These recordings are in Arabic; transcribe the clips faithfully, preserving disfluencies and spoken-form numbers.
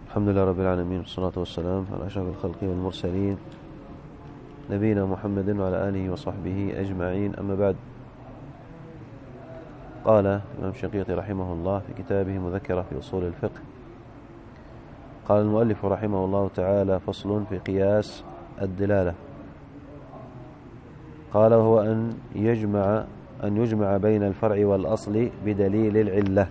الحمد لله رب العالمين، والصلاة والسلام على أشرف الخلق والمرسلين نبينا محمد وعلى آله وصحبه أجمعين، أما بعد. قال الإمام الشنقيطي رحمه الله في كتابه مذكرة في أصول الفقه، قال المؤلف رحمه الله تعالى: فصل في قياس الدلالة. قال: وهو أن يجمع أن يجمع بين الفرع والأصل بدليل العلة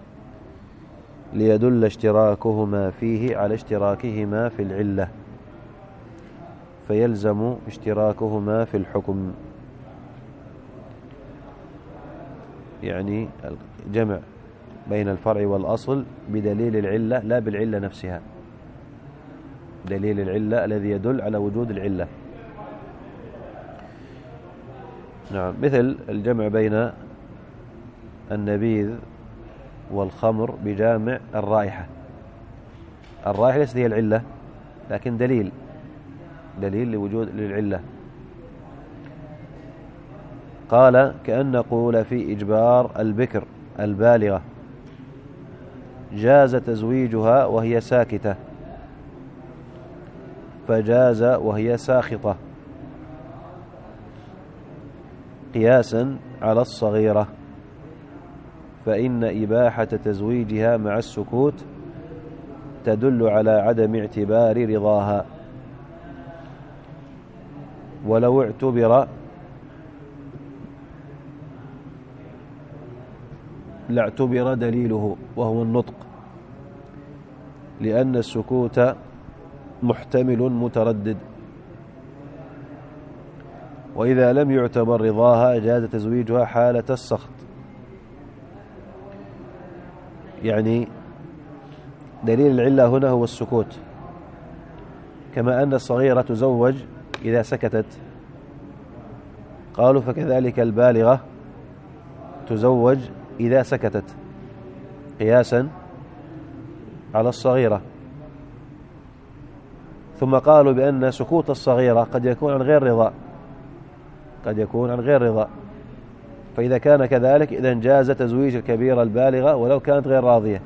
ليدل اشتراكهما فيه على اشتراكهما في العلة، فيلزم اشتراكهما في الحكم. يعني جمع بين الفرع والأصل بدليل العلة، لا بالعلة نفسها، دليل العلة الذي يدل على وجود العلة. نعم، مثل الجمع بين النبيذ والخمر بجامع الرائحة. الرائحة ليست هي العلة، لكن دليل دليل لوجود للعلة. قال: كأن نقول في إجبار البكر البالغة جاز تزويجها وهي ساكتة، فجاز وهي ساخطة، قياسا على الصغيرة، فإن إباحة تزويجها مع السكوت تدل على عدم اعتبار رضاها، ولو اعتبر لاعتبر دليله وهو النطق، لأن السكوت محتمل متردد، وإذا لم يعتبر رضاها جاز تزويجها حالة السخط. يعني دليل العلة هنا هو السكوت، كما أن الصغيرة تزوج إذا سكتت، قالوا فكذلك البالغة تزوج إذا سكتت، قياسا على الصغيرة. ثم قالوا بأن سكوت الصغيرة قد يكون عن غير رضا، قد يكون عن غير رضا، فإذا كان كذلك إذن جاز تزويج الكبيرة البالغة ولو كانت غير راضية،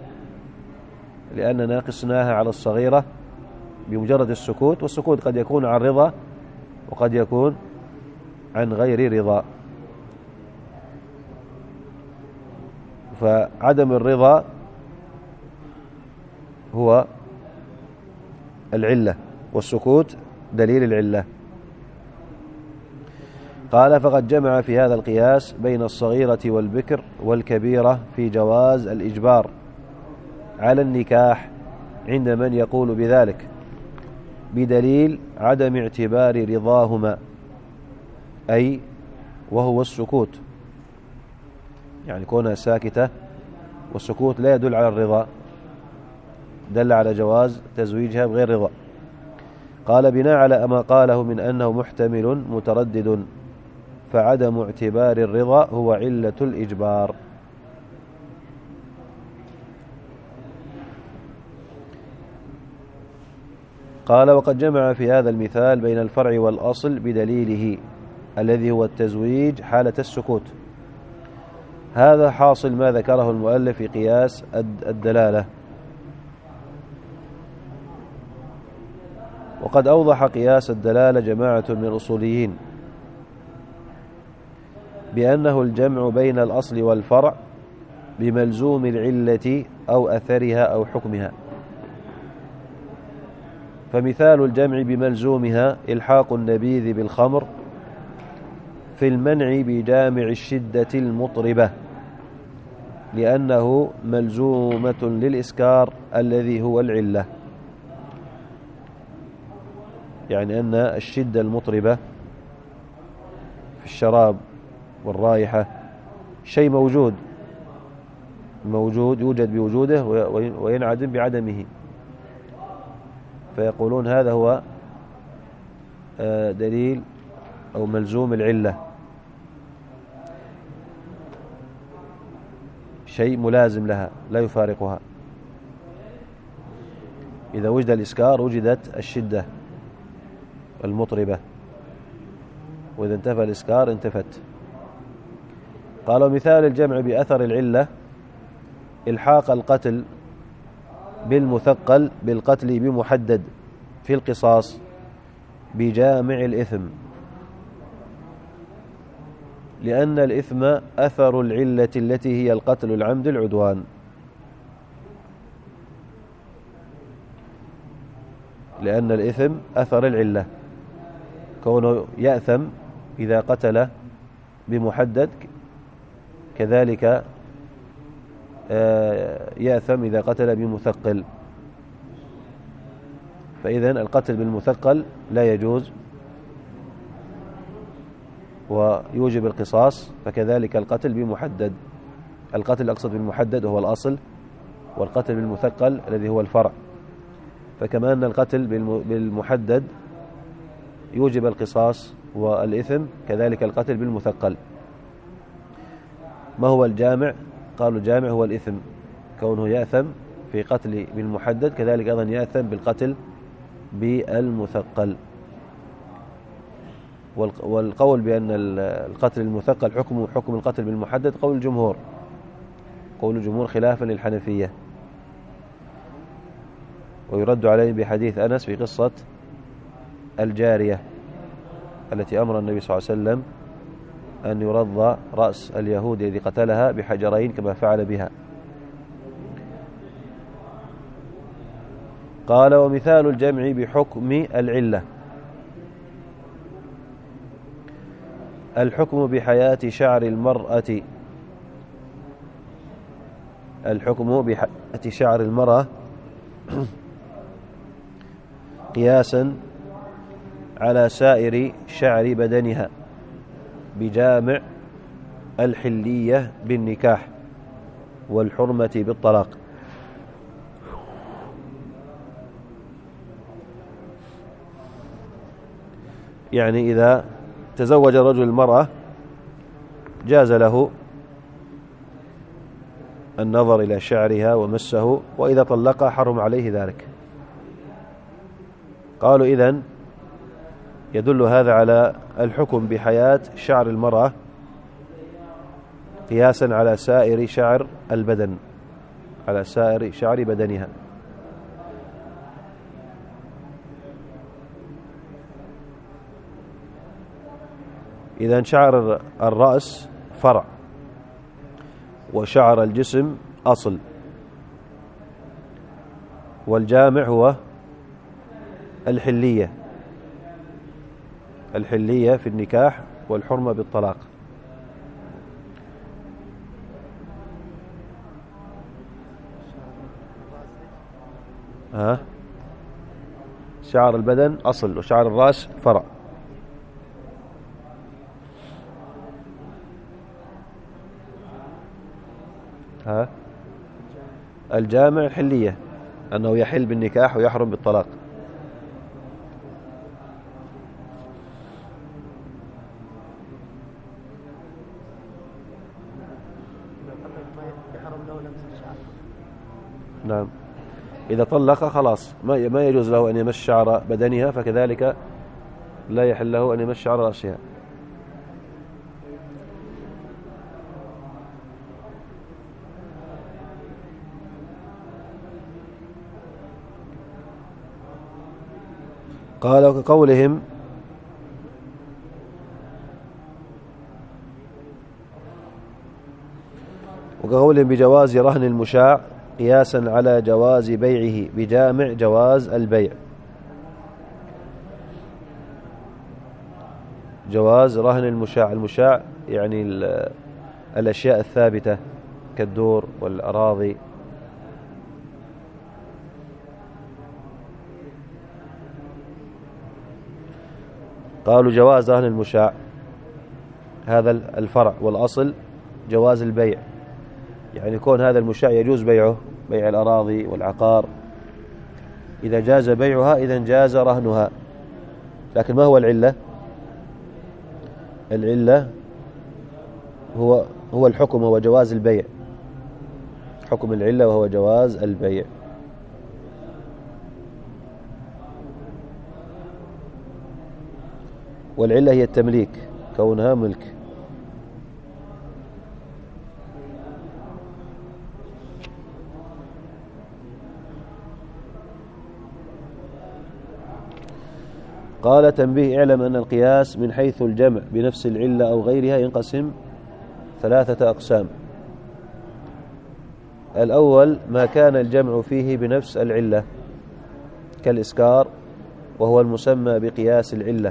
لأننا قسناها على الصغيرة بمجرد السكوت، والسكوت قد يكون عن رضا وقد يكون عن غير رضا. فعدم الرضا هو العلة، والسكوت دليل العلة. قال: فقد جمع في هذا القياس بين الصغيرة والبكر والكبيرة في جواز الإجبار على النكاح عند من يقول بذلك، بدليل عدم اعتبار رضاهما، أي وهو السكوت، يعني كونها ساكتة، والسكوت لا يدل على الرضا، دل على جواز تزويجها بغير رضا. قال: بناء على ما قاله من أنه محتمل متردد، فعدم اعتبار الرضا هو علة الإجبار. قال: وقد جمع في هذا المثال بين الفرع والأصل بدليله الذي هو التزويج حالة السكوت. هذا حاصل ما ذكره المؤلف في قياس الدلالة. وقد أوضح قياس الدلالة جماعة من الأصوليين بأنه الجمع بين الأصل والفرع بملزوم العلة أو أثرها أو حكمها. فمثال الجمع بملزومها إلحاق النبيذ بالخمر في المنع بجامع الشدة المطربة، لأنه ملزومة للإسكار الذي هو العلة. يعني أن الشدة المطربة في الشراب والرائحة شيء موجود موجود يوجد بوجوده وينعدم بعدمه، فيقولون هذا هو دليل أو ملزوم العلة، شيء ملازم لها لا يفارقها. إذا وجد الإسكار وجدت الشدة المطربة، وإذا انتفى الإسكار انتفت. قالوا مثال الجمع بأثر العلة إلحاق القتل بالمثقل بالقتل بمحدد في القصاص بجامع الإثم، لأن الإثم أثر العلة التي هي القتل العمد العدوان. لأن الإثم أثر العلة، كونه يأثم إذا قتل بمحدد، كذلك يأثم إذا قتل بمثقل. فإذن القتل بالمثقل لا يجوز ويوجب القصاص، فكذلك القتل بمحدد. القتل أقصد بالمحدد هو الأصل، والقتل بالمثقل الذي هو الفرع. فكما أن القتل بالمحدد يوجب القصاص والإثم، كذلك القتل بالمثقل. ما هو الجامع؟ قالوا الجامع هو الإثم، كونه يأثم في قتل بالمحدد، كذلك أيضا يأثم بالقتل بالمثقل. والقول بأن القتل المثقل حكم حكم القتل بالمحدد قول الجمهور، قول الجمهور خلافا للحنفية، ويرد عليه بحديث أنس في قصة الجارية التي أمر النبي صلى الله عليه وسلم أن يرضى رأس اليهود الذي قتلها بحجرين كما فعل بها. قال: ومثال الجمع بحكم العلة الحكم بحياة شعر المرأة الحكم بحياة شعر المرأة قياسا على سائر شعر بدنها بجامع الحلية بالنكاح والحرمة بالطلاق. يعني إذا تزوج رجل المرأة جاز له النظر إلى شعرها ومسه، وإذا طلقها حرم عليه ذلك. قالوا إذن يدل هذا على الحكم بحياة شعر المرأة قياسا على سائر شعر البدن، على سائر شعر بدنها. إذن شعر الرأس فرع، وشعر الجسم أصل، والجامع هو الحلية الحلية في النكاح والحرمة بالطلاق. ها شعر البدن أصل، وشعر الرأس فرع. ها الجامع الحلية، أنه يحل بالنكاح ويحرم بالطلاق. نعم، إذا طلق خلاص ما ما يجوز له أن يمس شعر بدنها، فكذلك لا يحل له أن يمس شعر رأسها. قال: وكقولهم وكقولهم بجواز رهن المشاع قياسا على جواز بيعه بجامع جواز البيع. جواز رهن المشاع، المشاع يعني الأشياء الثابتة كالدور والأراضي. قالوا جواز رهن المشاع هذا الفرع، والأصل جواز البيع، يعني كون هذا المشاع يجوز بيعه، بيع الأراضي والعقار. إذا جاز بيعها إذن جاز رهنها. لكن ما هو العلة؟ العلة هو هو الحكم، هو جواز البيع، حكم العلة وهو جواز البيع. والعلة هي التمليك، كونها ملك. قال تنبيه: اعلم أن القياس من حيث الجمع بنفس العلة أو غيرها ينقسم ثلاثة أقسام. الأول ما كان الجمع فيه بنفس العلة كالإسكار، وهو المسمى بقياس العلة.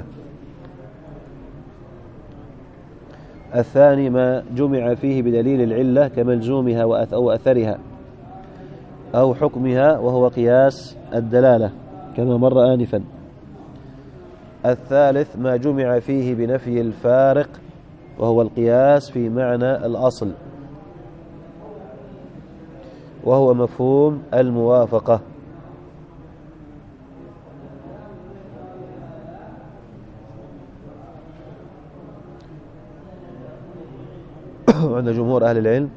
الثاني ما جمع فيه بدليل العلة كملزومها أو أثرها أو حكمها، وهو قياس الدلالة كما مر آنفا. الثالث ما جمع فيه بنفي الفارق، وهو القياس في معنى الأصل، وهو مفهوم الموافقة. عند جمهور أهل العلم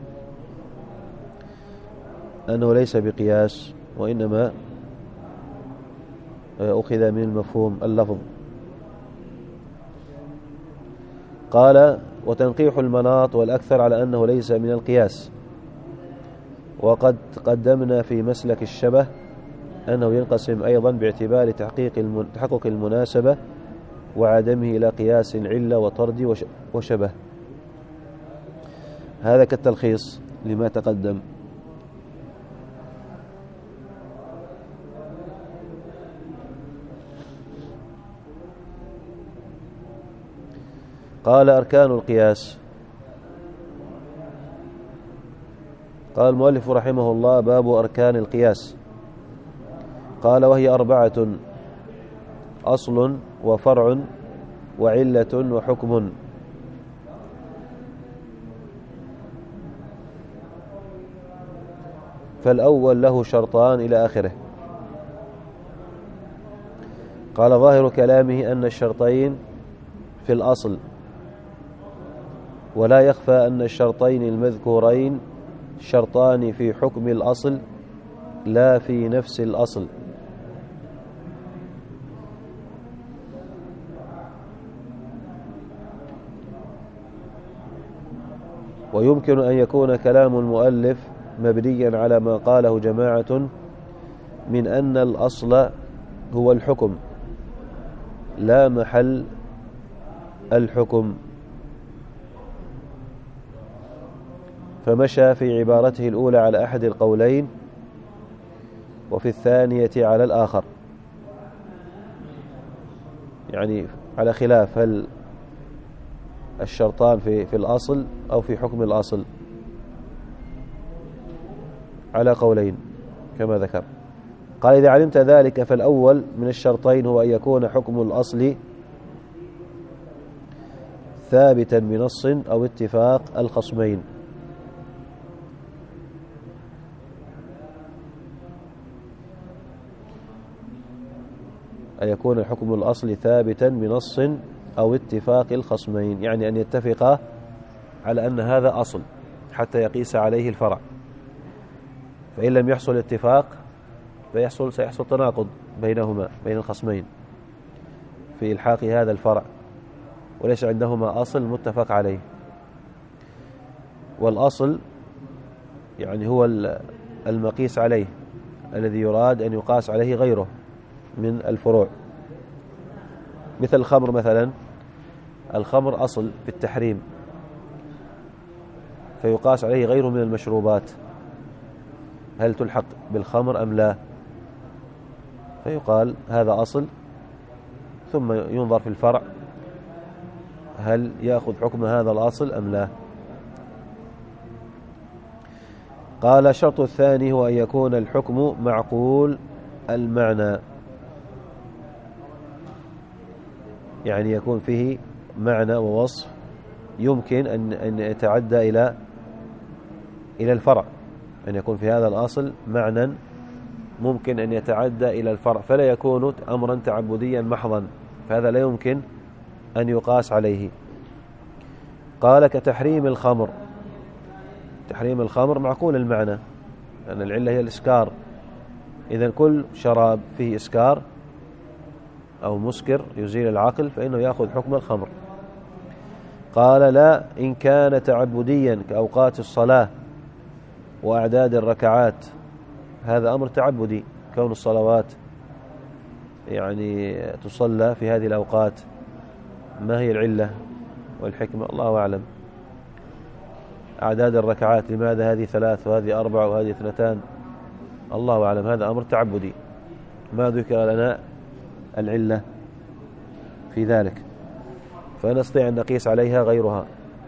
أنه ليس بقياس، وإنما أخذ من المفهوم اللفظ. قال: وتنقيح المناط والأكثر على أنه ليس من القياس. وقد قدمنا في مسلك الشبه أنه ينقسم أيضا باعتبار تحقيق تحقق المناسبة وعدمه إلى قياس علة وطرد وشبه. هذا كالتلخيص لما تقدم. قال: أركان القياس. قال المؤلف رحمه الله: باب أركان القياس. قال: وهي أربعة: أصل وفرع وعلة وحكم. فالأول له شرطان إلى آخره. قال: ظاهر كلامه أن الشرطين في الأصل، ولا يخفى أن الشرطين المذكورين شرطان في حكم الأصل لا في نفس الأصل. ويمكن أن يكون كلام المؤلف مبنيا على ما قاله جماعة من أن الأصل هو الحكم لا محل الحكم، فمشى في عبارته الأولى على أحد القولين وفي الثانية على الآخر، يعني على خلاف هل الشرطان في في الأصل أو في حكم الأصل، على قولين كما ذكر. قال: إذا علمت ذلك فالأول من الشرطين هو أن يكون حكم الأصل ثابتا بنص أو اتفاق الخصمين. أن يكون حكم الأصل ثابتا بنص أو اتفاق الخصمين، يعني أن يتفقا على أن هذا أصل حتى يقيس عليه الفرع. فإن لم يحصل اتفاق فيحصل سيحصل تناقض بينهما بين الخصمين في إلحاق هذا الفرع، وليس عندهما أصل متفق عليه. والأصل يعني هو المقيس عليه الذي يراد أن يقاس عليه غيره من الفروع. مثل الخمر مثلا، الخمر أصل في التحريم فيقاس عليه غيره من المشروبات، هل تلحق بالخمر أم لا؟ فيقال هذا أصل، ثم ينظر في الفرع هل يأخذ حكم هذا الأصل أم لا. قال: الشرط الثاني هو أن يكون الحكم معقول المعنى، يعني يكون فيه معنى ووصف يمكن أن أن يتعدى إلى إلى الفرع، أن يكون في هذا الأصل معنى ممكن أن يتعدى إلى الفرع، فلا يكون أمرا تعبديا محضا، فهذا لا يمكن أن يقاس عليه. قال: كتحريم الخمر. تحريم الخمر معقول المعنى، لأن العلة هي الإسكار، إذن كل شراب فيه إسكار أو مسكر يزيل العقل فإنه يأخذ حكم الخمر. قال: لا، إن كان تعبديا كأوقات الصلاة وأعداد الركعات، هذا أمر تعبدي، كون الصلوات يعني تصلى في هذه الأوقات؟ ما هي العلة والحكمة؟ الله أعلم. أعداد الركعات، لماذا هذه ثلاث وهذه أربع وهذه اثنتان؟ الله أعلم. هذا أمر تعبدي، ما ذكر لنا العلة في ذلك، فنستطيع أن نقيس عليها غيرها.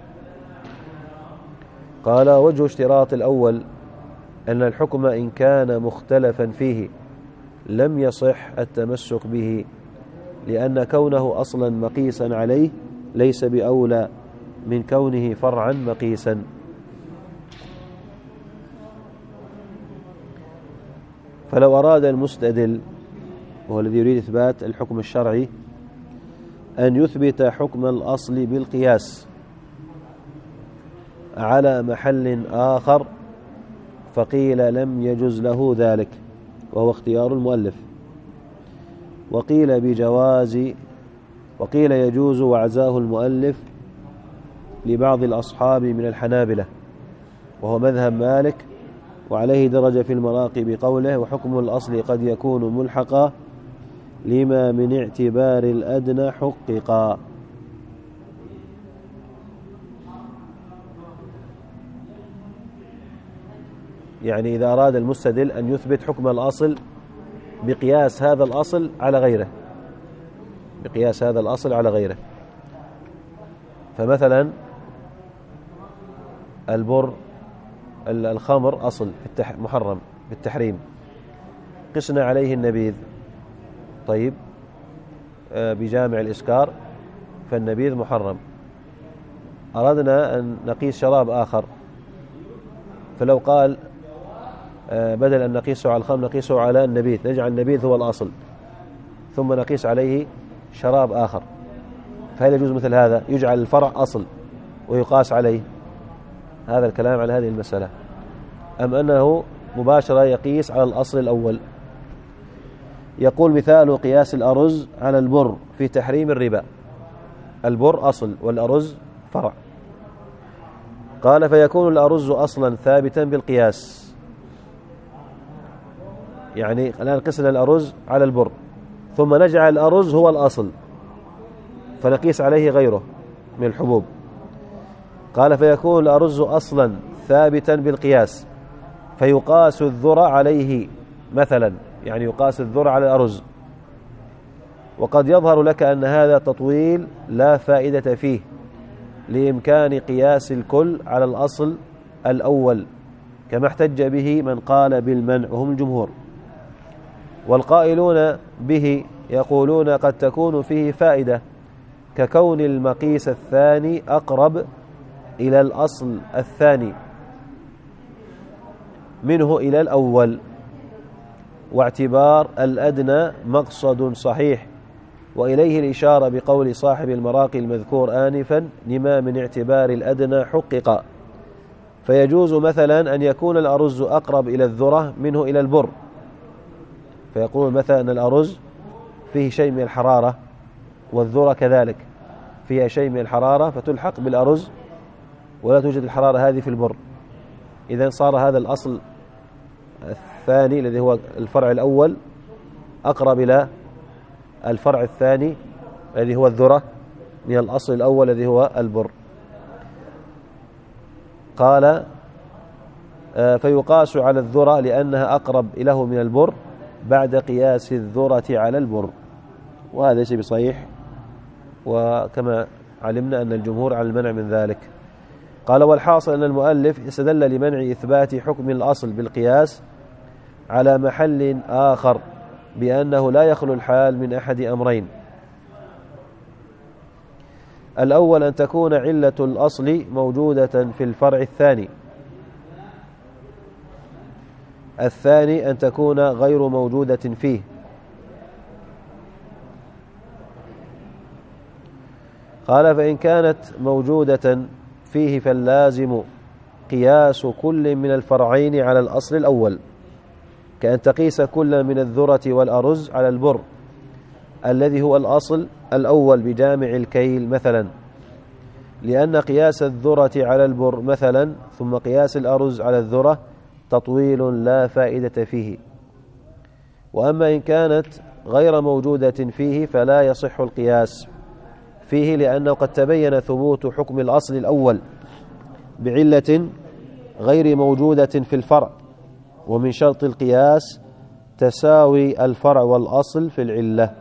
قال: وجه اشتراط الأول أن الحكم إن كان مختلفا فيه لم يصح التمسك به، لأن كونه أصلا مقيسا عليه ليس بأولى من كونه فرعا مقيسا. فلو أراد المستدل، وهو الذي يريد إثبات الحكم الشرعي، أن يثبت حكم الأصل بالقياس على محل آخر فقيل لم يجز له ذلك، وهو اختيار المؤلف. وقيل بجواز، وقيل يجوز وعزاه المؤلف لبعض الأصحاب من الحنابلة، وهو مذهب مالك، وعليه درجة في المراقي بقوله: وحكم الأصل قد يكون ملحقا لما من اعتبار الأدنى حققا. يعني إذا أراد المستدل أن يثبت حكم الأصل بقياس هذا الأصل على غيره، بقياس هذا الأصل على غيره. فمثلا البر، الخمر أصل محرم بالتحريم، قسنا عليه النبيذ، طيب بجامع الإسكار فالنبيذ محرم. أردنا أن نقيس شراب آخر، فلو قال بدل أن نقيسه على الخمر نقيسه على النبيذ، نجعل النبيذ هو الأصل ثم نقيس عليه شراب آخر، فهل يجوز مثل هذا؟ يجعل الفرع أصل ويقاس عليه؟ هذا الكلام على هذه المسألة. أم أنه مباشرة يقيس على الأصل الأول؟ يقول: مثال قياس الأرز على البر في تحريم الربا. البر أصل والأرز فرع. قال: فيكون الأرز أصلا ثابتا بالقياس. يعني الآن قسنا الأرز على البر ثم نجعل الأرز هو الأصل فنقيس عليه غيره من الحبوب. قال: فيكون الأرز أصلا ثابتا بالقياس فيقاس الذرة عليه مثلا، يعني يقاس الذرة على الأرز. وقد يظهر لك أن هذا تطويل لا فائدة فيه لإمكان قياس الكل على الأصل الأول، كما احتج به من قال بالمنع وهم الجمهور. والقائلون به يقولون قد تكون فيه فائدة، ككون المقيس الثاني أقرب إلى الأصل الثاني منه إلى الأول، واعتبار الأدنى مقصد صحيح، وإليه الإشارة بقول صاحب المراقي المذكور آنفا: لما من اعتبار الأدنى حقق. فيجوز مثلا أن يكون الأرز أقرب إلى الذرة منه إلى البر، فيقول مثلا أن الأرز فيه شيء من الحرارة والذرة كذلك فيها شيء من الحرارة فتلحق بالأرز ولا توجد الحرارة هذه في البر، إذن صار هذا الأصل الثاني الذي هو الفرع الأول أقرب إلى الفرع الثاني الذي هو الذرة من الأصل الأول الذي هو البر. قال: فيقاس على الذرة لأنها أقرب إليه من البر بعد قياس الذرة على البر، وهذا ليس بصحيح، وكما علمنا أن الجمهور على المنع من ذلك. قال: والحاصل أن المؤلف استدل لمنع إثبات حكم الأصل بالقياس على محل آخر بأنه لا يخلو الحال من أحد أمرين: الأول أن تكون علة الأصل موجودة في الفرع الثاني، الثاني أن تكون غير موجودة فيه. قال: فإن كانت موجودة فيه فاللازم قياس كل من الفرعين على الأصل الأول، كأن تقيس كل من الذرة والأرز على البر الذي هو الأصل الأول بجامع الكيل مثلا، لأن قياس الذرة على البر مثلا ثم قياس الأرز على الذرة تطويل لا فائدة فيه، وأما إن كانت غير موجودة فيه فلا يصح القياس فيه، لأنه قد تبين ثبوت حكم الأصل الأول بعلة غير موجودة في الفرع، ومن شرط القياس تساوي الفرع والأصل في العلة.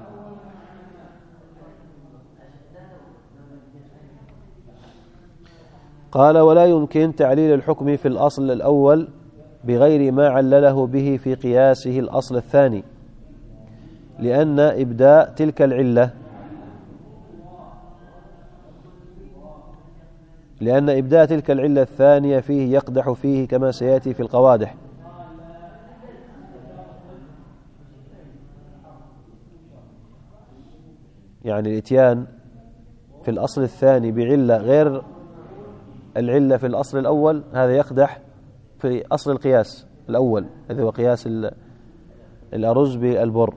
قال: ولا يمكن تعليل الحكم في الأصل الأول بغير ما علله به في قياسه الأصل الثاني، لأن إبداء تلك العلة لأن إبداء تلك العلة الثانية فيه يقدح فيه، كما سيأتي في القوادح. يعني الإتيان في الأصل الثاني بعلة غير العلة في الأصل الأول، هذا يقدح في أصل القياس الأول الذي هو قياس الأرز بالبر.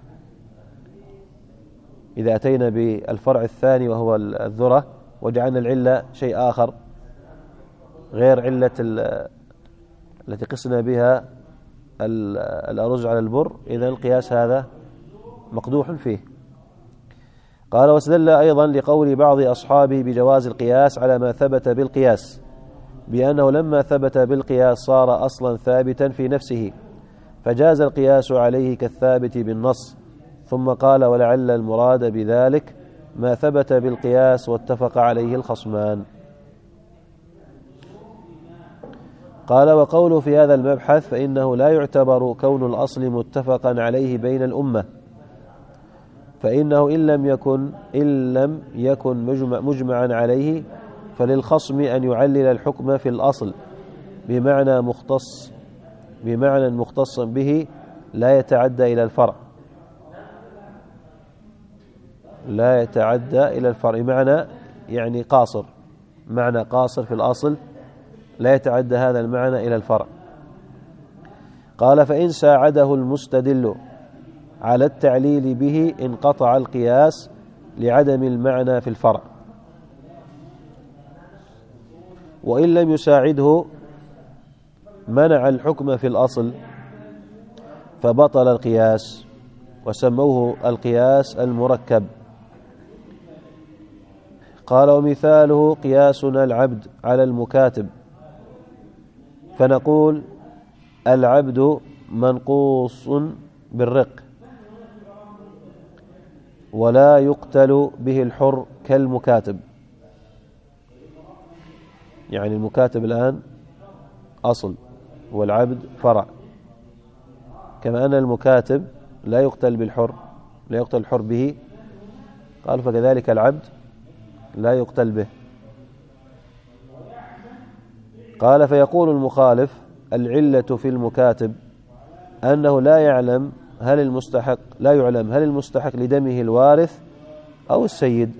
إذا أتينا بالفرع الثاني وهو الذرة وجعلنا العلة شيء آخر غير علة التي قسنا بها الأرز على البر، إذن القياس هذا مقدوح فيه. قال: واستدل أيضا لقول بعض أصحابه بجواز القياس على ما ثبت بالقياس، بأنه لما ثبت بالقياس صار أصلا ثابتا في نفسه، فجاز القياس عليه كالثابت بالنص. ثم قال: ولعل المراد بذلك ما ثبت بالقياس واتفق عليه الخصمان. قال: وقوله في هذا المبحث فإنه لا يعتبر كون الأصل متفقا عليه بين الأمة، فإنه إن لم يكن إن لم يكن مجمع مجمعا عليه فللخصم أن يعلل الحكم في الأصل بمعنى مختص بمعنى مختص به لا يتعدى إلى الفرع لا يتعدى إلى الفرع معنى يعني قاصر معنى قاصر في الأصل، لا يتعدى هذا المعنى إلى الفرع. قال: فإن ساعده المستدل على التعليل به انقطع القياس لعدم المعنى في الفرع، وإن لم يساعده منع الحكم في الأصل فبطل القياس، وسموه القياس المركب. قال: ومثاله قياسنا العبد على المكاتب، فنقول العبد منقوص بالرق ولا يقتل به الحر كالمكاتب. يعني المكاتب الآن أصل والعبد فرع، كما أن المكاتب لا يقتل بالحر لا يقتل الحر به، قال فكذلك العبد لا يقتل به. قال: فيقول المخالف العلة في المكاتب أنه لا يعلم هل المستحق لا يعلم هل المستحق لدمه الوارث أو السيد،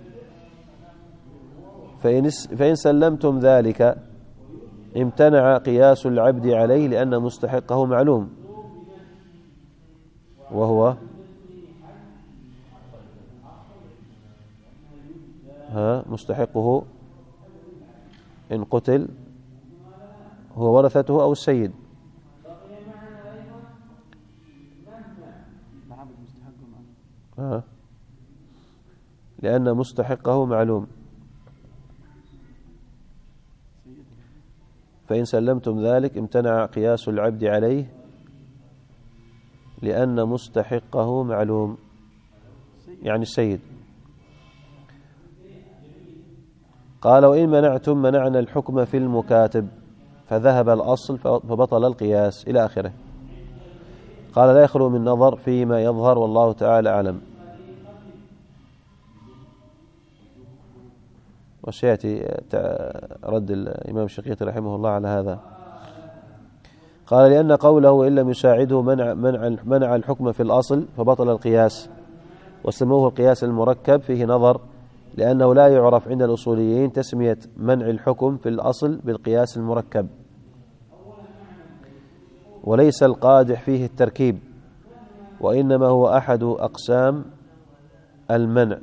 فإن فإن سلمتم ذلك امتنع قياس العبد عليه لأن مستحقه معلوم، وهو ها مستحقه إن قتل هو ورثته أو السيد. ها لأن مستحقه معلوم. فإن سلمتم ذلك امتنع قياس العبد عليه لأن مستحقه معلوم، يعني السيد. قال: وإن منعتم منعنا الحكم في المكاتب فذهب الأصل فبطل القياس، إلى آخره. قال: لا يخلو من نظر فيما يظهر، والله تعالى أعلم. وسيأتي رد الإمام الشنقيطي رحمه الله على هذا. قال: لأن قوله إن لم يساعده منع, منع, منع الحكم في الأصل فبطل القياس، وسموه القياس المركب، فيه نظر، لأنه لا يعرف عند الأصوليين تسمية منع الحكم في الأصل بالقياس المركب، وليس القادح فيه التركيب، وإنما هو أحد أقسام المنع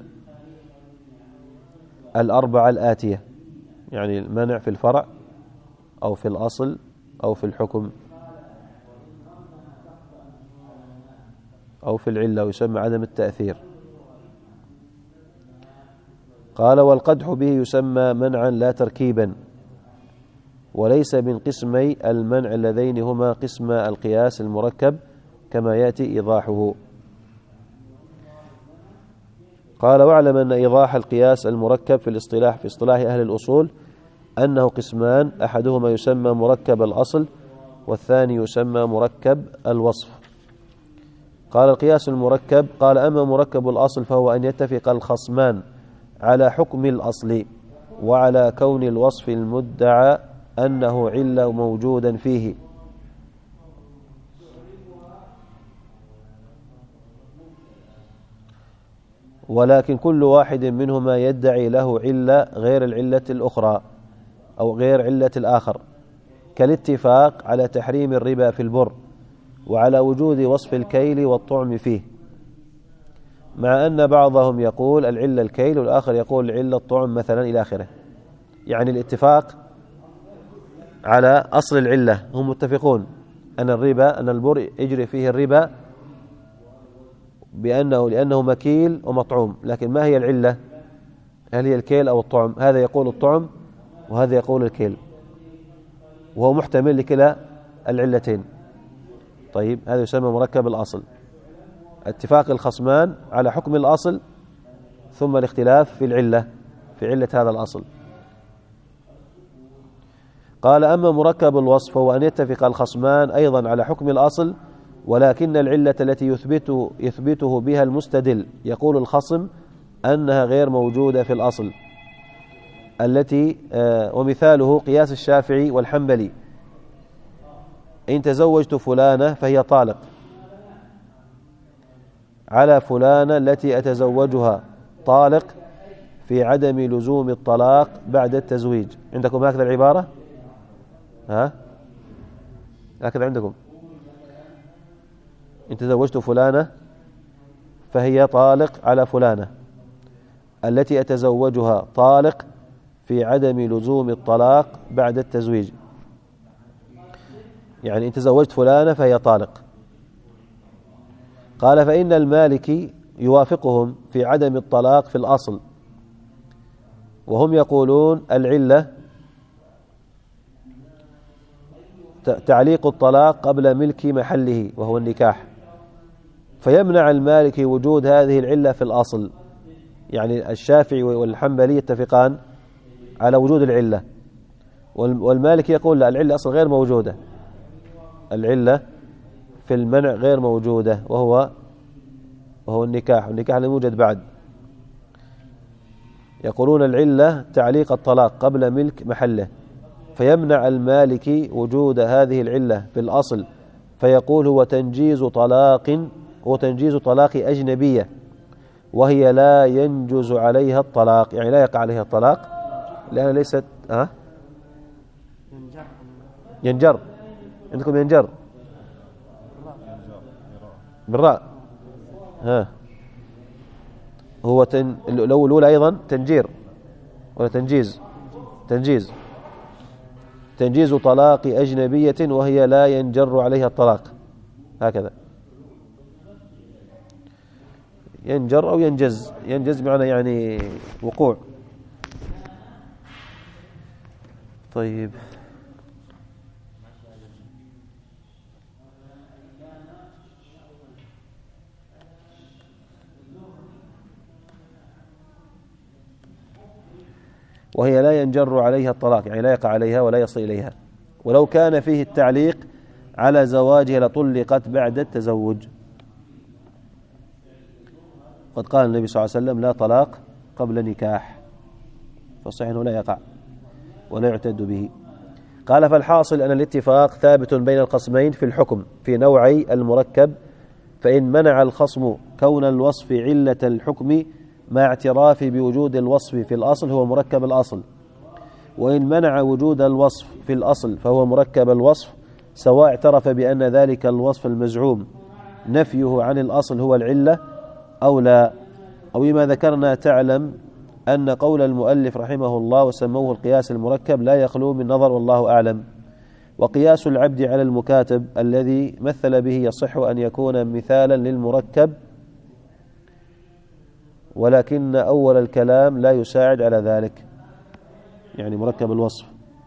الأربعة الآتية، يعني المنع في الفرع أو في الأصل أو في الحكم. أو في العلة، ويسمى عدم التأثير. قال والقدح به يسمى منعا لا تركيبا، وليس من قسمي المنع اللذين هما قسم القياس المركب كما يأتي إيضاحه. قال واعلم أن إيضاح القياس المركب في الاصطلاح في اصطلاح أهل الأصول أنه قسمان، أحدهما يسمى مركب الأصل والثاني يسمى مركب الوصف. قال القياس المركب، قال أما مركب الأصل فهو أن يتفق الخصمان على حكم الأصل وعلى كون الوصف المدعى أنه علة موجودا فيه، ولكن كل واحد منهما يدعي له علة غير العلة الأخرى أو غير علة الآخر، كالاتفاق على تحريم الربا في البر وعلى وجود وصف الكيل والطعم فيه، مع أن بعضهم يقول العلة الكيل والآخر يقول العلة الطعم مثلا إلى آخره. يعني الاتفاق على أصل العلة، هم متفقون أن الربا أن البر يجري فيه الربا بأنه لأنه مكيل ومطعوم، لكن ما هي العلة؟ هل هي الكيل أو الطعم؟ هذا يقول الطعم وهذا يقول الكيل، وهو محتمل لكلا العلتين. طيب هذا يسمى مركب الأصل، اتفاق الخصمان على حكم الأصل ثم الاختلاف في العلة في علة هذا الأصل. قال أما مركب الوصف هو أن يتفق الخصمان أيضا على حكم الأصل، ولكن العلة التي يثبته, يثبته بها المستدل يقول الخصم أنها غير موجودة في الأصل، التي آه ومثاله قياس الشافعي والحنبلي: إن تزوجت فلانة فهي طالق على فلانة التي أتزوجها طالق في عدم لزوم الطلاق بعد التزويج. عندكم هكذا العبارة؟ ها؟ هكذا عندكم: إن تزوجت فلانة فهي طالق على فلانة التي أتزوجها طالق في عدم لزوم الطلاق بعد التزويج. يعني إن تزوجت فلانة فهي طالق. قال فإن المالكي يوافقهم في عدم الطلاق في الأصل، وهم يقولون العلة تعليق الطلاق قبل ملك محله وهو النكاح، فيمنع المالكي وجود هذه العلة في الأصل. يعني الشافعي والحنبلي يتفقان على وجود العلة، والمالكي يقول لا، العلة أصلا غير موجودة، العلة في المنع غير موجودة، وهو وهو النكاح، والنكاح لم يوجد بعد. يقولون العلة تعليق الطلاق قبل ملك محله، فيمنع المالكي وجود هذه العلة في الأصل، فيقول هو تنجيز طلاق هو تنجيز طلاق أجنبية، وهي لا ينجز عليها الطلاق، يعني لا يقع عليها الطلاق لأنها ليست ها ينجر. عندكم ينجر بالراء. ها هو تن... لو الأولى أيضا تنجير ولا تنجيز تنجيز تنجيز طلاق أجنبية وهي لا ينجر عليها الطلاق، هكذا ينجر أو ينجز. ينجز بمعنى يعني وقوع. طيب وهي لا ينجر عليها الطلاق، يعني لا يقع عليها ولا يصل إليها. ولو كان فيه التعليق على زواجها لطلقت بعد التزوج. قد قال النبي صلى الله عليه وسلم لا طلاق قبل نكاح، فالصحيح أنه لا يقع ولا يعتد به. قال فالحاصل أن الاتفاق ثابت بين الخصمين في الحكم في نوعي المركب، فإن منع الخصم كون الوصف علة الحكم مع اعتراف بوجود الوصف في الأصل هو مركب الأصل، وإن منع وجود الوصف في الأصل فهو مركب الوصف، سواء اعترف بأن ذلك الوصف المزعوم نفيه عن الأصل هو العلة أو لا. أو بما ذكرنا تعلم أن قول المؤلف رحمه الله وسموه القياس المركب لا يخلو من نظر والله أعلم، وقياس العبد على المكاتب الذي مثل به يصح أن يكون مثالا للمركب، ولكن أول الكلام لا يساعد على ذلك، يعني مركب الوصف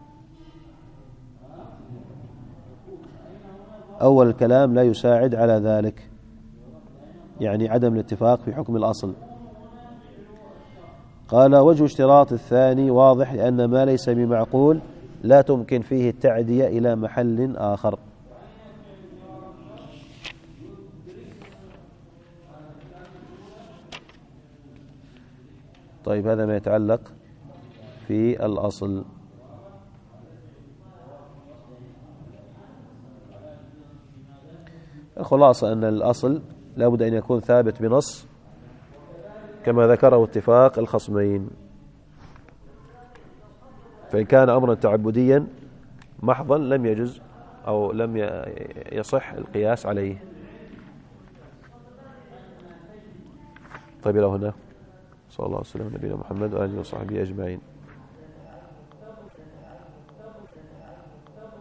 أول الكلام لا يساعد على ذلك، يعني عدم الاتفاق في حكم الأصل. قال وجه اشتراط الثاني واضح، لأن ما ليس بمعقول لا تمكن فيه التعدية إلى محل آخر. طيب هذا ما يتعلق في الأصل. الخلاصة أن الأصل لا بد أن يكون ثابت بنص كما ذكره اتفاق الخصمين، فإن كان أمرا تعبديا محضا لم يجز أو لم يصح القياس عليه. طيب إلى هنا، صلى الله عليه وسلم نبينا محمد وآله وصحبه أجمعين.